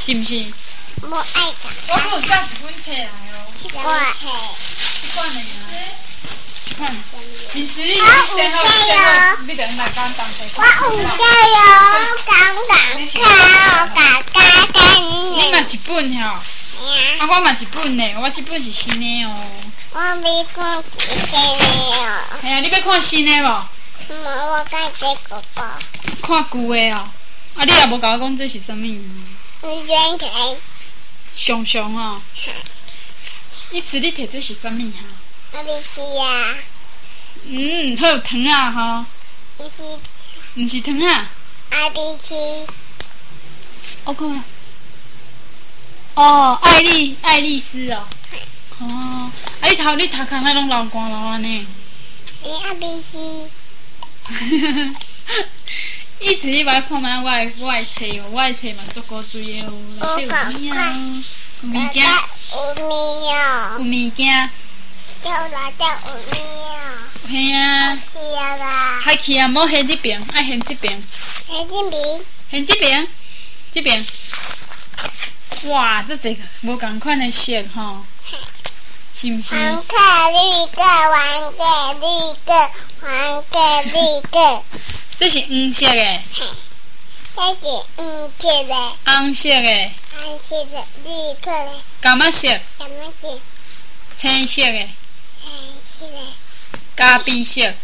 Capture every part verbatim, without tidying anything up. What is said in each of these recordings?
是毋是？ 无爱讲。 我还有带一本册来哦。 一本册。 一款的啊。一款。平时你你最好最好，你等来讲当册。 我有加油，讲讲跳，嘎嘎嘎。 你嘛一本吼？啊，我嘛一本呢，我这本是新的哦。 我没看新的哦。 哎呀，你要看新的无？ 无，我看这个吧。 看旧的哦。啊，你也无甲我讲这是啥物？ 圆圈。 熊熊哦。一次你摕这是啥物哈？ 我没吃呀。 嗯，好糖啊吼。 不是。 毋是糖啊。 我没吃。 我看下。哦，爱丽爱丽丝哦。哦，啊！你头你头壳那拢流汗流安尼。 你阿没吃。 意思你来看卖我的我的册哦，我的册嘛足够水的哦，内底有物啊，有物件。 有物哦。 有物件。 叫来叫有物哦。 嘿啊。 是啊啦。 海去啊，莫掀这边，爱掀这边。 掀这边。 掀这边，这边。哇，这这个无同款的色吼，是毋是？ 黄色、绿色、黄色、绿色、黄色、绿色。 这是黄色的。 这是黄色的。 红色的。 红色的，绿色的。 橄榄色。 橄榄色。 青色的。 青色的。 咖啡色。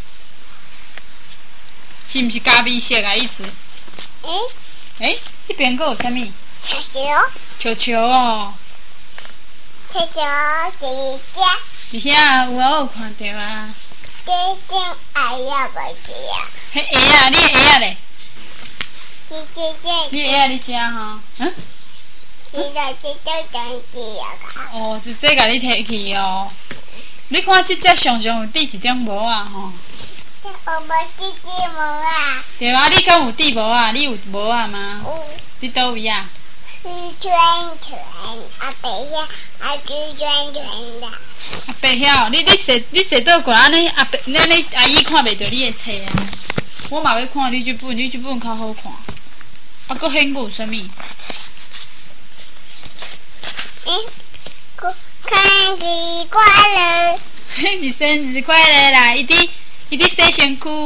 是毋是咖啡色啊？意思？ 诶。 诶，这边佫有啥物？ 球球。 球球哦。 球球是这。 是遐有啊，我有看到啊。 这种鞋要袂记啊。 迄鞋啊，你的鞋啊咧？ 是这这。 你的鞋啊，你食吼？嗯？ 是在这这东西啊。 哦，是这甲你摕去哦。你看这只常常有滴一点无啊吼？ 有无滴滴无啊？ 对啊，你敢有滴无啊？你有无啊吗？ 有。 你倒位啊？ 是圈圈，啊白遐啊是圈圈的。 啊白遐，你你坐你坐倒过来安尼，啊白，安尼阿姨看袂到你的册啊。我嘛要看你这本，你这本较好看。啊，搁迄个有啥物？ 诶，生日快乐！ 嘿，是生日快乐啦！伊伫伊伫洗身躯，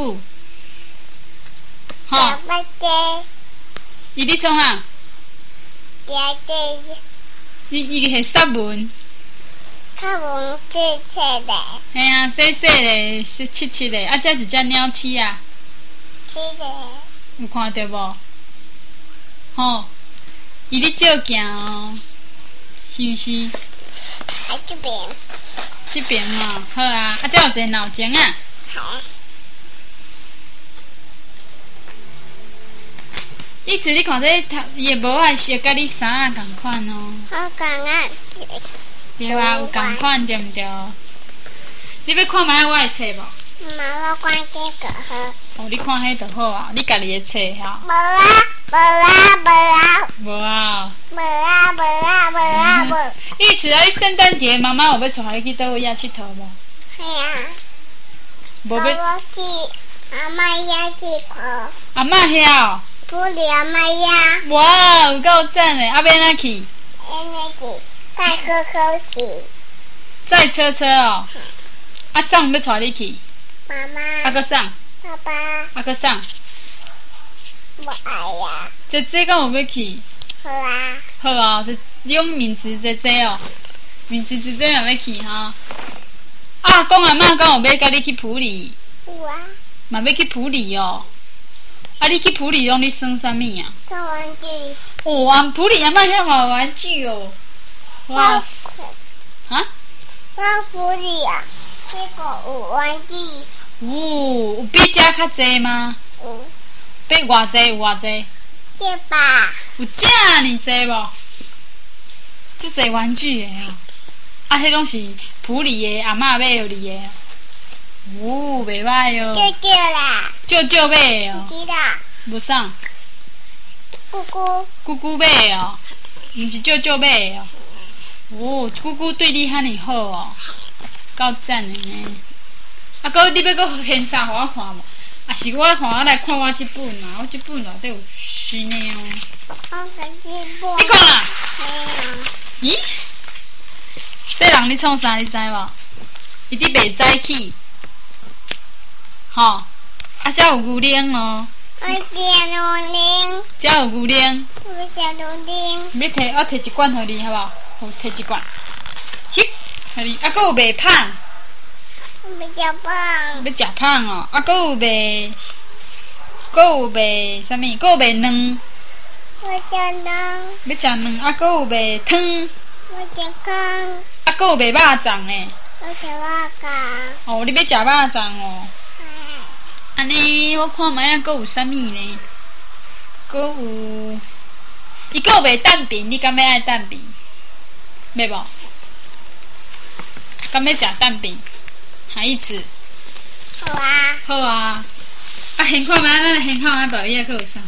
吼。 爸爸。 伊伫创啊？ 爹爹。 伊伊是杀文。 杀文切切的。 嘿啊，细细的，是七七的，啊，这一只鸟鼠啊。 是的。 有看到无？吼，伊伫照镜哦，是毋是？ 喺这边。 这边哦，好啊，啊，这有一个闹钟啊。 好。 意思你看这头伊的帽仔色甲你衫啊同款哦。 好讲啊。 对啊，有同款对毋对？你要看卖我的册无？ 妈，我看这个好。 哦，你看迄就好啊，你家己的册哈。 无啊，无啊，无啊。 无啊。 无啊，无啊，无啊，无。 意思啊，你圣诞节妈妈有要带你去倒位遐佚佗无？ 系啊。 无要。 我去阿妈遐佚佗。 阿嬷遐哦。 不离阿妈遐。 哇，有够赞的！啊，要哪去？ 要哪去？再喝口水。 再车车哦。啊，送要带你去。 妈妈。 啊，搁送。 爸爸。 啊，搁送。 我爱呀。 姐姐敢有要去？ 好啊。 好哦，是你用名词姐姐哦，名词姐姐嘛要去哈。啊，讲阿嬷敢有要甲你去普里？ 有啊。 嘛要去普里哦。啊，你去普里拢你耍啥物啊？ 耍玩具。 哦，啊，普里阿嬷遐嘛有玩具哦。哇。啊？ 耍普里啊，这个有玩具。 哦，有比这较济吗？ 有。 比偌济有偌济？ 这吧。 有这尔济无？这济玩具的哦。啊，迄拢是普里的阿嬷买互你的。哦，袂歹哦。 舅舅啦。 舅舅买的哦。 不知道。 无送。 姑姑。 姑姑买的哦，毋是舅舅买的哦。哦，姑姑对你遐尼好哦，够赞的呢。啊，搁你要搁献啥互我看无？啊，是我看我来看我这本嘛，我这本内底有新的哦。 我个鸡婆。 你讲啊？ 没有。 咦？这人你创啥？你知无？伊伫袂早起，吼，啊，遮有牛奶哦。 我食牛奶。 遮有牛奶。 我食牛奶。 要摕我摕一罐互你，好无？好，摕一罐。去，互你。啊，搁有卖胖。 我要食胖。 要食胖哦，啊，搁有卖，搁有卖啥物？搁有卖卵。 我食卵。 要食卵，啊，搁有卖汤。 我食汤。 啊，搁有卖肉粽呢。 我食肉粽。 哦，你要食肉粽哦。安尼，我看卖啊，搁有啥物呢？搁有，伊搁有卖蛋饼，你敢要爱蛋饼？要无？敢要食蛋饼？还一吃？ 好啊。 好啊。啊，现看卖，咱现看卖宝叶搁有啥？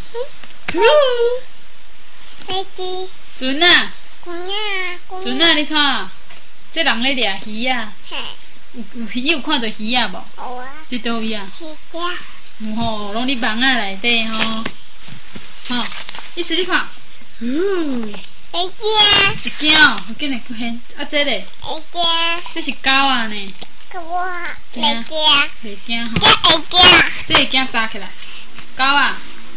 飞机。 船啊。 船啊。 船啊，你看，这人咧掠鱼啊。 嘿。 有有鱼有看到鱼啊无？ 有啊。 伫倒位啊？ 是的。 有吼，拢伫网仔内底吼。吼，一直你看。嗯。 会惊。 会惊哦，好紧来出现。啊，这咧。 会惊。 这是狗啊呢。 可我袂惊。 袂惊吼。 这会惊。 这会惊扎起来。狗啊。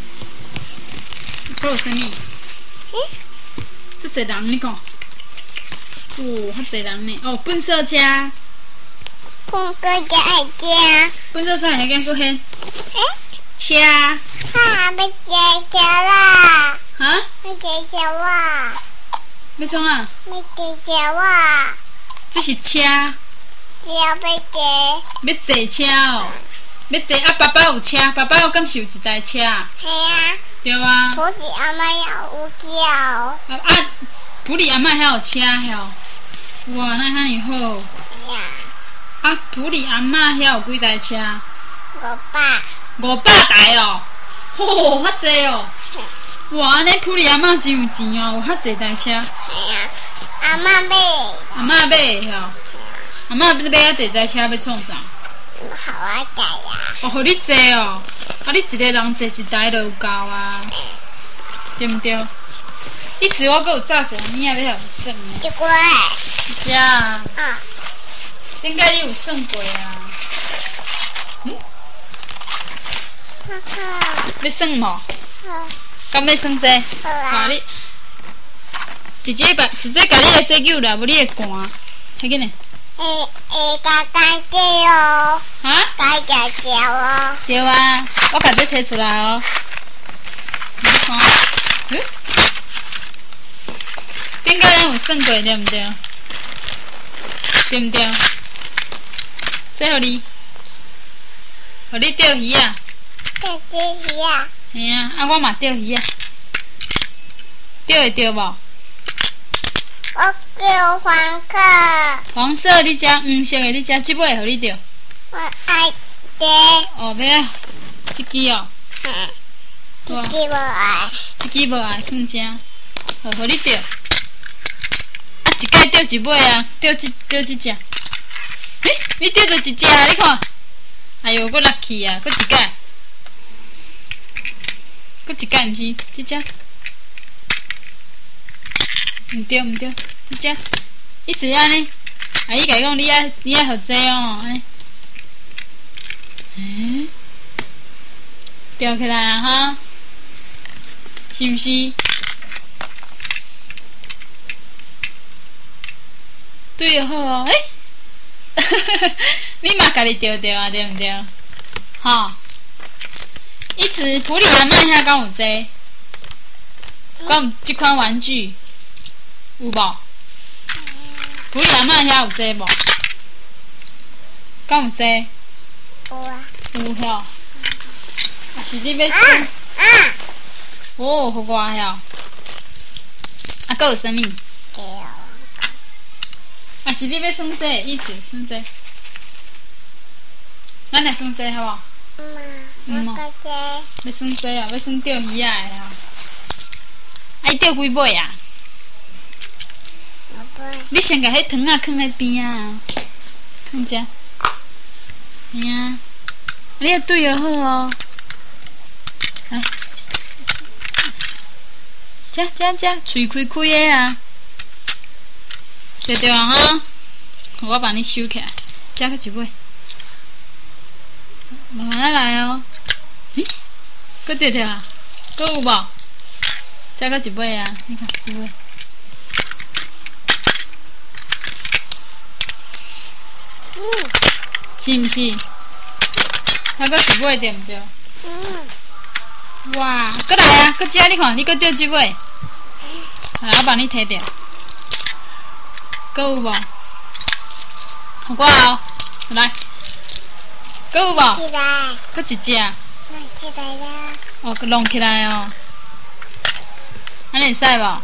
还有啥物？ 嗯。 这侪人你看。哦，遐侪人呢。哦，粪扫车。 粪扫车会惊。 粪扫车会惊出现。车。 哈，要坐车啦。 哈？ 要坐车哇。 要创啊？ 要坐车哇。 这是车。 车要坐。 要坐车哦。要坐啊！爸爸有车，爸爸有敢是有一台车？ 系啊。 对啊。 普里阿妈也有车。啊啊！普里阿嬷还有车哟。哇，那遐尼好。 呀。 啊，普里阿嬷遐有几台车？ 五百。 五百台哦。吼，遐济哦。哇，安尼普里阿嬷真有钱哦，有遐济台车。 系啊。阿嬷买。 阿嬷买的吼。阿嬷要买啊济台车要创啥？ 好啊，仔呀！ 哦，互你坐哦，啊，你一个人坐一台就有够啊，对毋对？一次我阁有炸一个物仔要互你算呢。 一个。 食啊。 啊。 顶摆你有算过啊？嗯。 好好。 要算无？ 好。 敢要算这？ 好啊。 你直接把直接甲你的这救了，无你会寒，睇紧呢。 会会加干净哦。 哈？ 加加条哦。 对啊，我甲你摕出来哦。你看，嗯？顶摆咱有算过对毋对？对毋对？这互你，互你钓鱼啊。 钓鱼啊。 嘿啊，啊我嘛钓鱼啊。钓会钓无？ 我叫黄克。 黄色你食，黄色的你食，即尾互你钓。 我爱钓。 哦，要啊，即支哦。 嘿。即支无爱。 即支无爱，放正，好，互你钓。啊，一摆钓一尾啊，钓即钓即只。诶，你钓着一只啊？你看。哎哟，搁落去啊，搁一摆。搁一摆，毋是即只。毋对毋对，你只一直安尼，啊伊甲伊讲你爱你爱互济哦，安尼，诶，钓起来啊哈，是毋是？对好哦，诶，你嘛家己钓钓啊，对毋对？吼，一直普里阿嬷遐敢有济？敢有即款玩具？有无？普里阿嬷遐有济无？敢有济？ 有啊。 有吼。啊是你要算？ 啊啊！ 哦，互我遐。啊，搁有啥物？ 对啊。 啊是你要算这个意思，算这。咱来算这好无？ 妈，我个这。 要算这啊？要算钓鱼仔的啊？啊，伊钓几尾啊？你先甲迄汤仔放在边啊，放遮。嘿啊，你要对就好哦。来， 这这这，嘴开开的啊，对对啊哈，我帮你收起来，这个一尾，慢慢来哦。咦，搁对对啊，搁有无？这个一尾啊，你看一尾。 嗯， 是毋是？还搁一尾对毋对？ 嗯。 哇，搁来啊！搁遮你看，你搁钓一尾，来我帮你摕着。搁有无？互我哦，来，搁有无？ 起来。 搁一只。 弄起来了。 哦，搁弄起来哦。安尼会使无？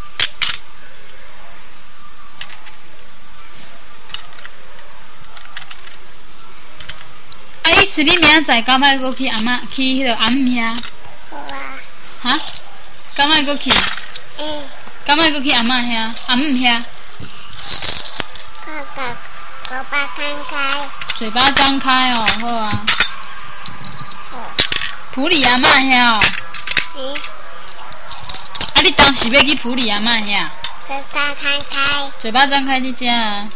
啊！意思你明仔载敢莫搁去阿嬷去迄个阿姆遐？ 好啊。 哈？敢莫搁去？ 嗯。 敢莫搁去阿嬷遐？阿姆遐？ 看看，嘴巴张开。 嘴巴张开哦，好啊。 好。 普里阿嬷遐哦。 嗯。 啊！你当时要去普里阿嬷遐？ 嘴巴张开。 嘴巴张开，你遮啊。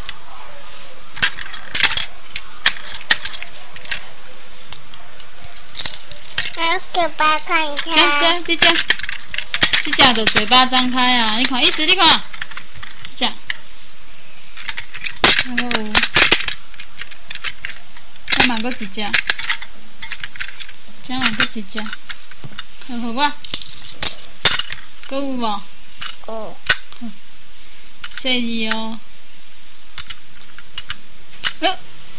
嘴巴张开。 这这这这，这只就嘴巴张开啊！你看，一直你看，这只。哦，再买个一只，再买个一只，好好我，搁有无？ 有。 细字哦。哦，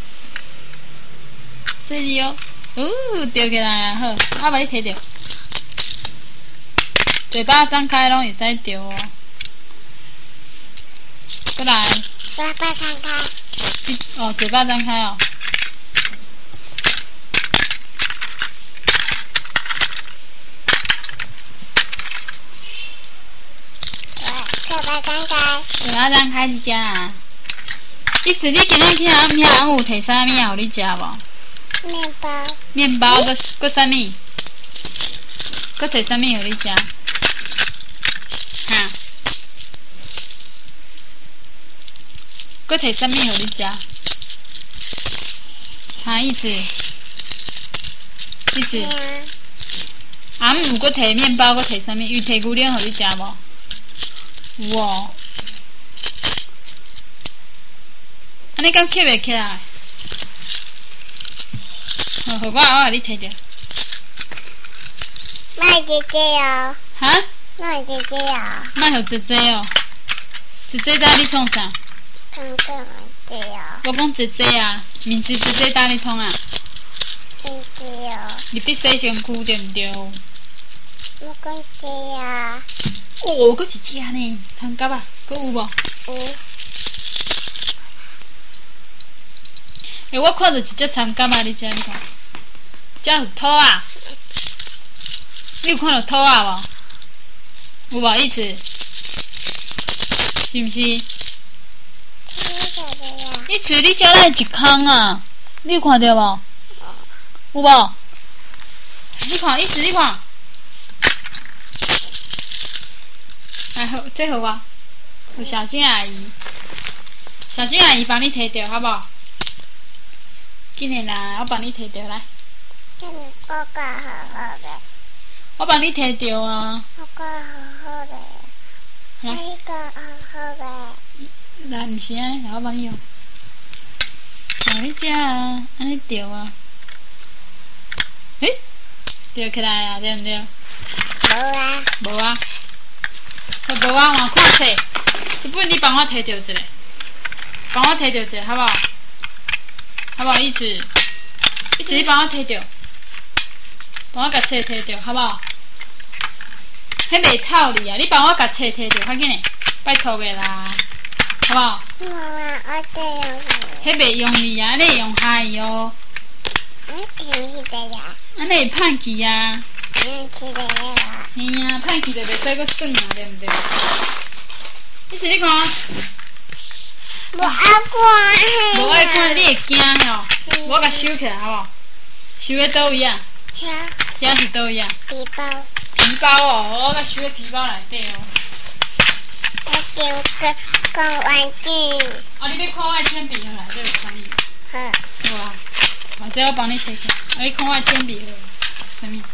细字哦。哦，钓起来啊！好，我把你摕着。嘴巴张开拢会使钓哦。过来。 嘴巴张开。 哦，嘴巴张开哦。 嘴巴张开。 嘴巴张开，你食啊？意思你今仔去阿姆遐有摕啥物互你食无？ 面包。 面包，搁搁啥物？搁摕啥物互你食？哈？搁摕啥物互你食？啥意思？意思？阿姆搁摕面包，搁摕啥物？伊摕牛奶互你食无？有哦。安尼敢吸袂起来？好，好我我互你摕着。 卖姐姐哦。 哈？ 卖姐姐哦。 卖互姐姐哦。姐姐搭你创啥？ 刚刚姐哦。 我讲姐姐啊，毋是姐姐搭你创啊。 姐姐哦。 入去洗身躯对毋对？ 我讲姐啊。 哦，搁一只呢，汤夹啊，搁有无？ 有。 诶，我看到一只参夹啊，你遮你看，遮有土啊。你有看到土啊无？有无意思？是毋是？意思你遮来一空啊，你有看到无？有无？你看，意思你看。来，好，这互我，互小静阿姨，小静阿姨帮你摕着，好无？紧诶啦，我帮你摕着来。 我讲好好的。 我帮你摕着啊。 我讲好好的。 来。 我讲好好的。 来，毋是安尼，来我帮你用。来，你遮啊，安尼钓啊。诶，钓起来啊，对毋对？ 无啊。 无啊。无啊，换看册，这本你帮我摕着一个，帮我摕着一个，好不好？好不好意思？意思你帮我摕着，帮我甲册摕着，好不好？迄袂透你啊！你帮我甲册摕着，快紧嘞，拜托个啦，好不好？ 妈妈，我这用力。 迄袂用力啊，你会用下去哦。 嗯，用力的呀。 安尼会歹去啊。 嗯，起来了。 嘿啊，歹去就袂使搁耍啊，对毋对？意思你看。 无爱看。 无爱看，你会惊吼？我甲收起来好无？收在倒位啊？ 遐。 遐是倒位啊？ 皮包。 皮包哦，我甲收在皮包内底哦。 我想个讲玩具。 啊，你要看我的铅笔好啦，这有啥物？ 好。 有啊，或者我帮你摕起。啊，你看我的铅笔好，啥物？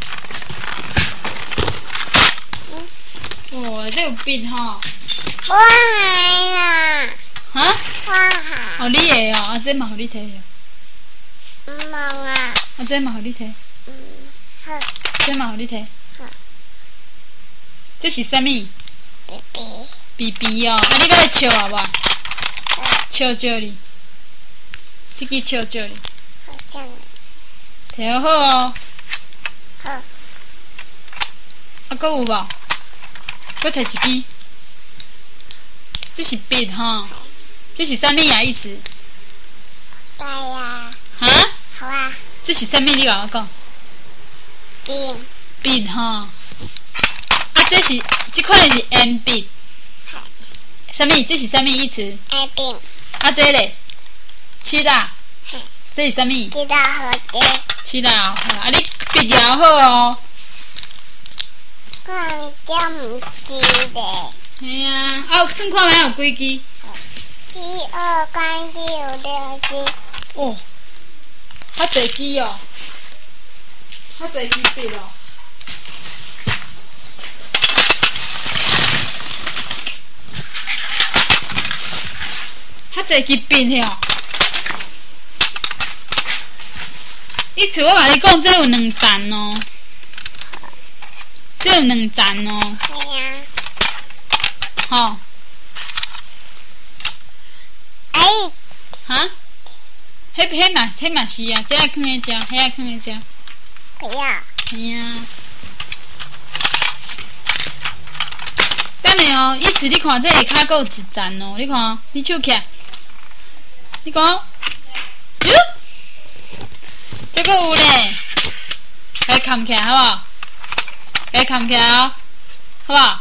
嗯。哇，这有笔吼。 我还啦。 哈？ 我还。 哦，你的哦，啊，这嘛互你摕哦。 唔忙啊。 啊，这嘛互你摕。 嗯，好。 这嘛互你摕。 好。 这是啥物？ 比比。 比比哦，啊，你要来笑好无？笑笑你，这支笑笑你。 好这样。 摕好哦。 好。 啊，搁有无？搁摕一支。这是笔吼，这是啥物啊？意思？ 对呀。 哈？ 好啊。 这是啥物？你甲我讲。 笔。 笔吼。啊，这是这款是铅笔。啥物？这是啥物意思？ 铅笔。 啊，这咧，七啦。这是啥物？ 知道好的。 七啦，好啊，你笔调好哦。 我叫唔记咧。 嘿啊，啊，算看觅有几支？ 一二三四五六支。 哦，较侪支哦，较侪支笔哦。较侪支笔哦。迄次我甲你讲，这有两层哦，这有两层哦。 对呀。 吼。 哎。 哈？迄迄嘛，迄嘛是啊，这爱放在遮，迄爱放在遮。 不要。 嘿啊。等下哦，意思你看这下骹佫有一层哦，你看，你手起来，你讲，哟，这佫有咧，该扛起来好无？该扛起来哦，好无？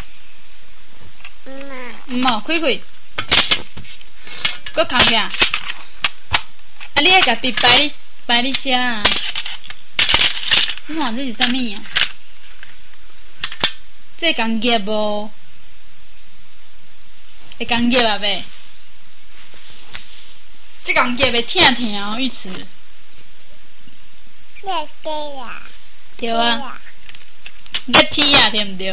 嗯啊。 嗯哦，开开，佫扛起来。啊，你爱甲笔摆你摆你遮啊？你看这是啥物啊？这工业无？会工业啊袂？这工业会疼疼哦，玉慈。 要对啦。 对啊。热天啊，对毋对？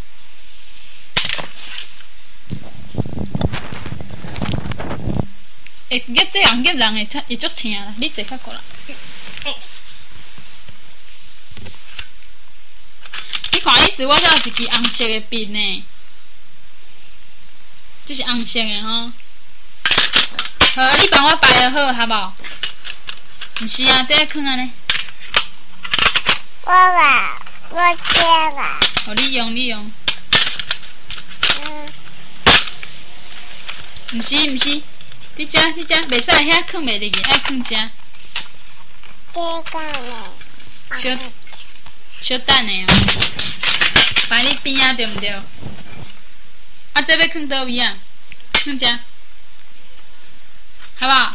会热这工业人会疼，会足疼啦。你坐较过来。你看，意思我这有一支红色的笔呢，这是红色的吼。好，你帮我摆就好，好无？毋是啊，这放安尼。 我吧，我接啦。 好，你用，你用。 嗯。 毋是，毋是，你遮，你遮，袂使遐放袂入去，爱放遮。 这个呢？ 小小等的哦，摆你边啊，对毋对？啊，这要放倒位啊？放遮，好无？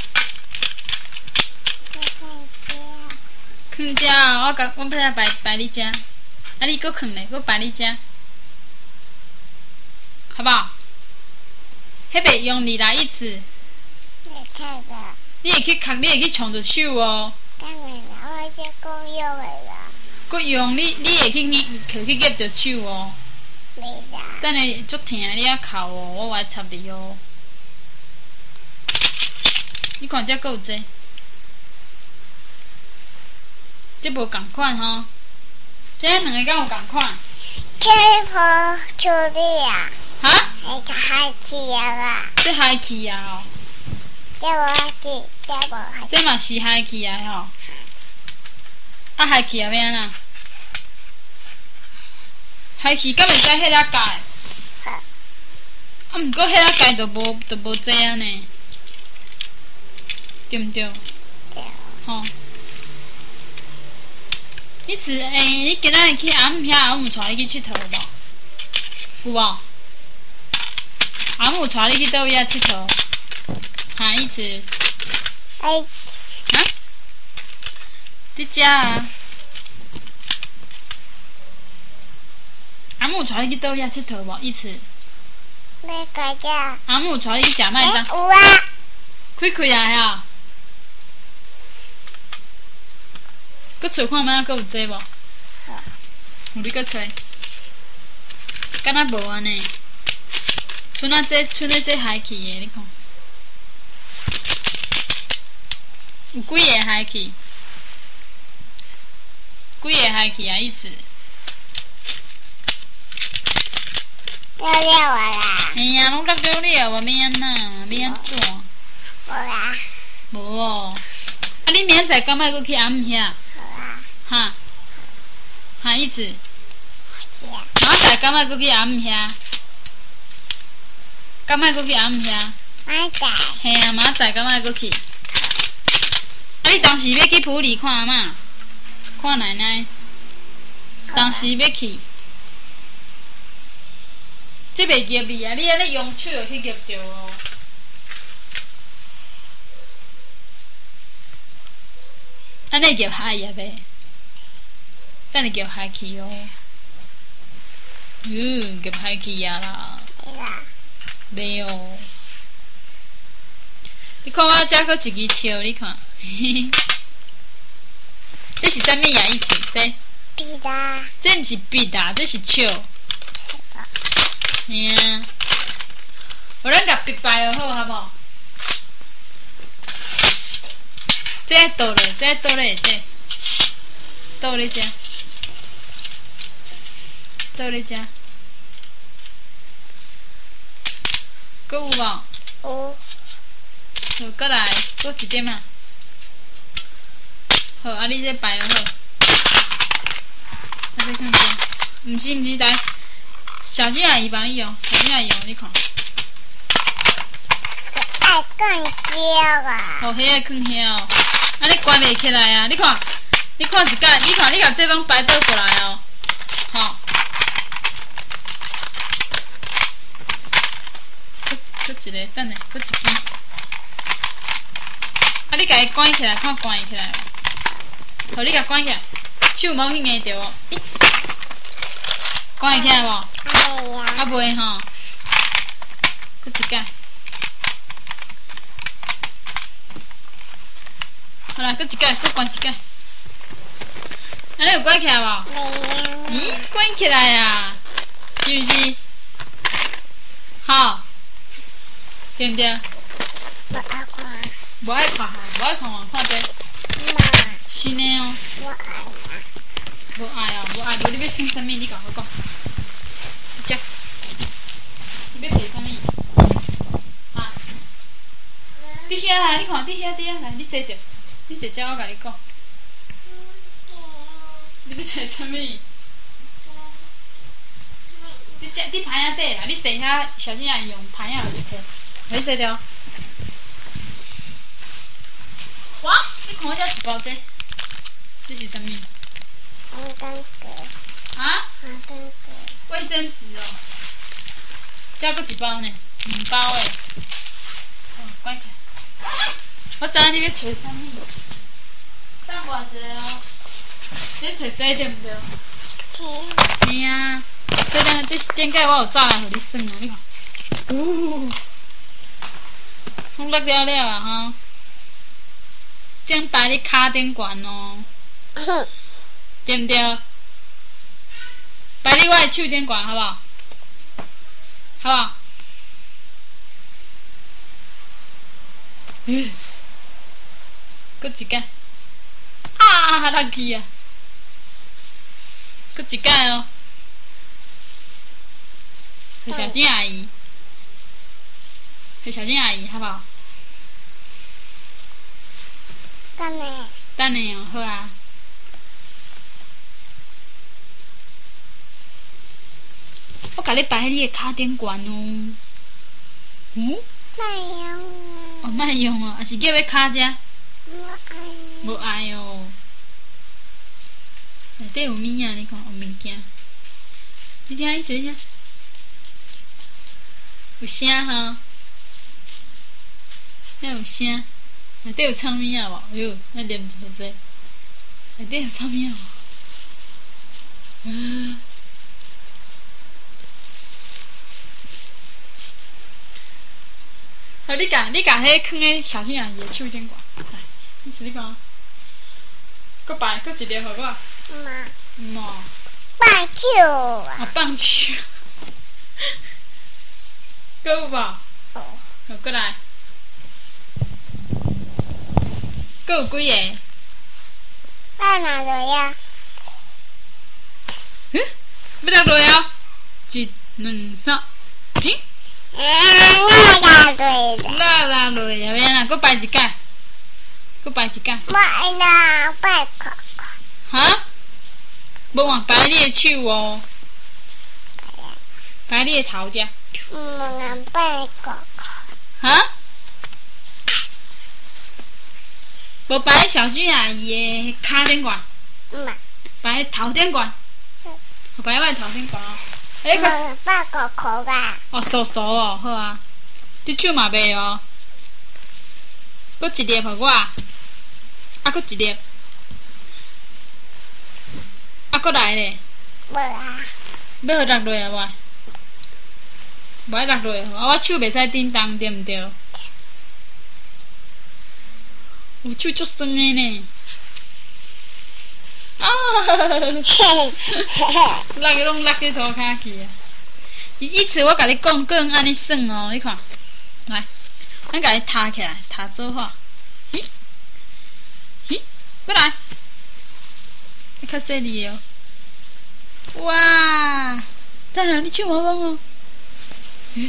放遮哦，我甲我要摆摆你遮，啊，你搁放咧，搁摆你遮，好无？迄袂用力啦，意思。你会去扛，你会去冲着手哦。 当然啦，我这够用的啦。 搁用你，你会去捏，去去夹着手哦。 袂啦。 等下足疼，你啊哭哦，我来插你哦。你看这搁有这，这无共款吼。这两个敢有共款？ 这部处理啊。 哈？ 那个海气啊吧。 这海气啊哦。 这无海气，这无海气。 这嘛是海气啊吼。啊海气啊要安怎？海气敢会使迄个盖？ 好。 啊，毋过迄个盖就无就无这样呢，对毋对？ 对。 吼。你是诶，你今仔日去阿姆遐，阿姆带你去佚佗无？有无？阿姆带你去倒位啊佚佗？哈，意思？ 哎。 啊？你遮啊？ 带你去倒遐佚佗无？一次。 要个只。 阿母带你去食麦当。 有啊。 开开啊遐。佮找看卖，佮有这无？有你佮找。敢若无安尼。剩啊这剩咧这海去的，你看。有几个海去？几个海去啊？一次。 了了啊啦。 哎呀，拢落了了，我免安那，免安怎？ 无啦。 无哦。啊，你明仔载敢莫搁去阿姆遐？ 好啊。 哈。哈一次。 是啊。 明仔载敢莫搁去阿姆遐？敢莫搁去阿姆遐？ 明仔。 嘿啊，明仔载敢莫搁去？啊，你当时要去埔里看阿嬷，看奶奶。当时要去。这袂入去啊！你安尼用手就去入着哦。安尼入海啊呗，等下入海去哦。哟，入海去啊啦！袂哦。你看我遮搁一支笑，你看，嘿嘿。这是啥物啊？意思这？ 笔啦。 这毋是笔啦，这是笑。嘿啊，互咱甲笔摆就好，好无？这倒咧，这倒咧，这倒咧遮，倒咧遮，搁有无？ 有。 好，搁来，搁一点啊。好，啊，你这摆就好。啊，再看下，毋是毋是，来。小金阿姨帮你用，小金阿姨用，你看。 爱更焦啊！ 哦，迄个放遐哦，啊，你关袂起来啊！你看，你看一摆，你看你甲这帮摆倒过来哦，吼。搁搁一个，等下，搁一支。啊，你甲伊关起来，看关起来。好，你甲关起来，手无去硬着哦。关会起来无？啊袂吼，搁一摆。好啦，搁一摆，搁关一摆。安尼有关起来无？咦，关起来啊？是毋是？好，对毋对？ 无爱看。 无爱看吼，无爱看哦，看这。新的哦。 我爱啦。 无爱哦，无爱，无你要听啥物？你甲我讲。这，你要摕啥物？啊？伫遐啦，你看伫遐伫遐来，你坐着，你坐遮我甲你讲。你要找啥物？你这你牌仔底啦，你坐遐小心啊，用牌仔有摕，你坐着。哇！你看我遮一包这，这是啥物？ 黄灯格。 啊？ 黄灯格。 卫生纸哦，加个一包呢，两包诶。哦，关起来。我知影你要找啥物，等我一下哦。你找这对毋对？是。嘿啊，这等这顶摆我有早来互你算啊，你看。呜，拢落了了啊吼，这样摆你骹顶悬哦，对毋对？摆你我的手顶悬，好不好？好不好？嗯，搁一摆。啊，落去啊！搁一摆哦。给小金阿姨，给小金阿姨，好不好？ 等下。 等下哦，好啊。我甲你摆喺你的骹顶悬哦。嗯？ 卖用。 哦，卖用哦，还是叫要骹遮？ 无爱。 无爱哦。内底有物啊？你看有物件。你听伊做啥？有声吼？那有声？内底有唱物啊无？哎呦，那念一个这。内底有唱物啊无？呃。 好，你甲你甲迄放喺小心啊，伊个手顶管。来，你试你看。搁摆，搁一粒互我。 妈。 妈。 棒球啊！ 啊，棒球。搁有无？哦。好，过来。搁有几个？ 爸拿落呀？ 嗯？要落落啊？一、两、三，停。 嗯，我答对了。 落落落呀，免啦，搁摆一盖，搁摆一盖。 我爱拿摆可可。 哈？无忘摆你的手哦，摆你的头遮。 嗯，我摆可可。 哈？无摆小俊阿姨的骹顶管， 妈。 摆头顶管，摆我头顶管哦。 哎，我摆可可吧。 哦，熟熟哦，好啊。这手嘛袂哦。搁一粒互我，啊，搁一粒，啊，搁来咧。 无啊。 要互落落啊无？无爱落落啊！我手袂使叮当，对毋对？我手足酸的呢。啊！落个拢落去涂骹去啊！以次我甲你讲，个人安尼算哦，你看，来，咱甲你摊起来，摊做好。咦？咦？过来，你较细腻哦。哇！等下你手毛毛哦。嗯。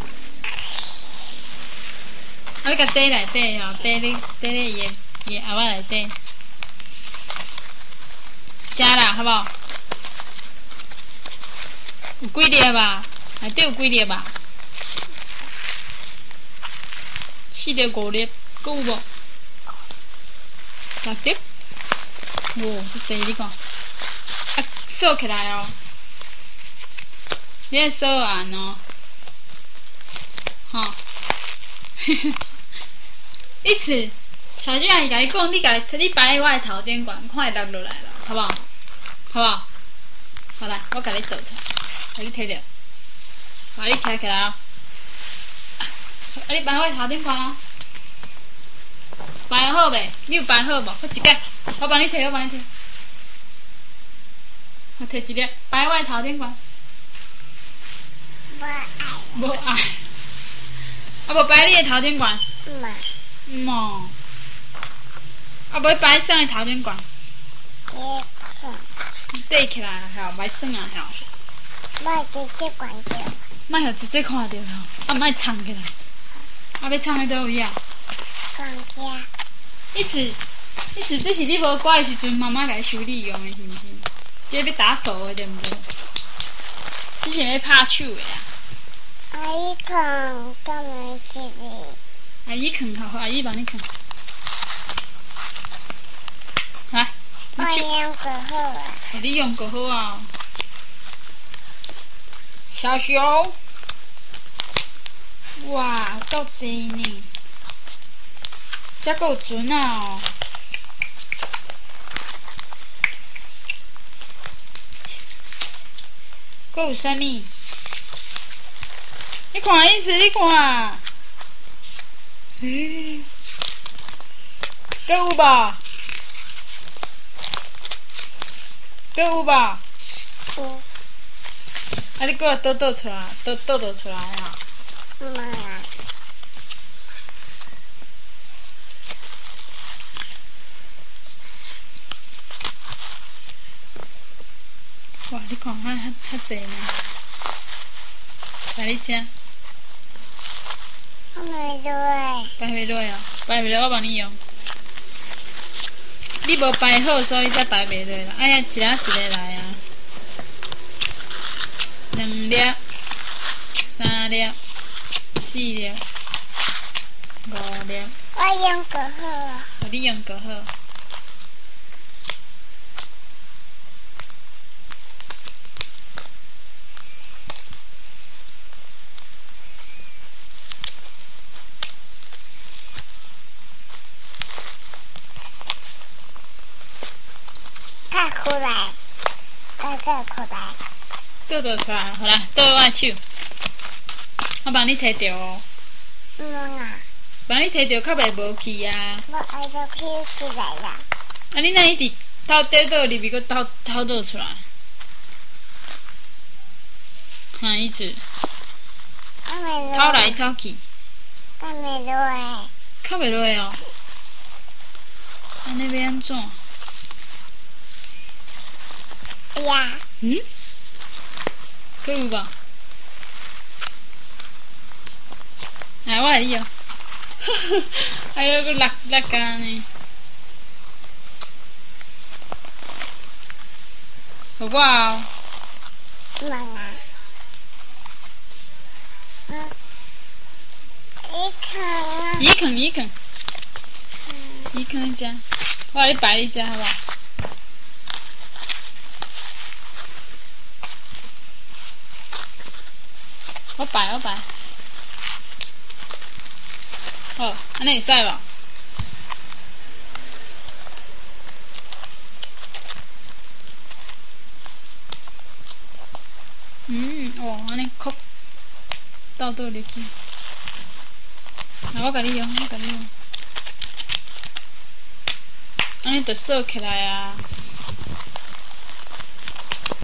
啊！你甲底内底吼，底咧底咧伊个伊个盒仔内底。食啦，好无？有几粒吧？内底有几粒吧？四粒五粒，搁有无？六粒。哦，这济你看，啊，数起来哦。你爱数按哦，吼。一次，小俊阿姨甲你讲，你甲你摆我的头顶管，看会落落来了，好不好？好不好？好来，我甲你倒出来，甲你摕着，好，你摕起来哦。啊，你摆我的头顶管哦，摆好袂？你有摆好无？搁一个，我帮你摕，我帮你摕。我摕一粒，摆我的头顶管。 无爱。 无爱。啊，无摆你的头顶管。 妈。 妈。啊，无摆啥的头顶管？ 这个。 缀起来吼，歹耍啊吼。 莫直接关掉。 莫互直接看到吼，啊莫藏起来。啊，要藏喺倒位啊？ 放假。 一次，一次，这是你无乖的时阵，妈妈甲你修理用的，是毋是？这要打扫的对毋对？你是要拍手的啊？ 阿姨看，干嘛这里？ 阿姨藏好，阿姨帮你藏。来。 我用过好啊！ 你用过好啊！小熊，哇，够济呢！这够准啊哦！还有啥物？你看意思，你看，嗯，还有无？搁有无？ 有。 啊！你搁倒倒出来，倒倒倒出来啊！ 妈啊！ 哇！你看，遐遐遐济呢。来，你吃。 我没落。 摆袂落啊！摆袂落，我帮你用。你无摆好，所以才摆袂落啦。哎呀，一粒一粒来啊！两粒、三粒、四粒、五粒。 我用过好啊。 哦，你用过好。 倒出来，倒倒出来， 倒倒出来，好啦，倒我手，我帮你摕着哦。 唔啊， 把你摕着较袂无去啊！ 我爱就起起来啦。 啊，你哪一直偷倒倒入去，搁偷偷倒出来？看一次， 我袂偷来偷去， 我袂落诶。 扣袂落哦。安尼要安怎？ 呀， 嗯？搁有无？来，我来你哦。哎呦，搁落落干呢。有我哦。 唔啊。嗯，你看啊。 伊啃伊啃，伊啃一只，我来摆一只好不好？我摆我摆，好，安尼会使无？嗯，哦，安尼哭，倒倒入去。来，我甲你用，我甲你用，安尼就锁起来啊。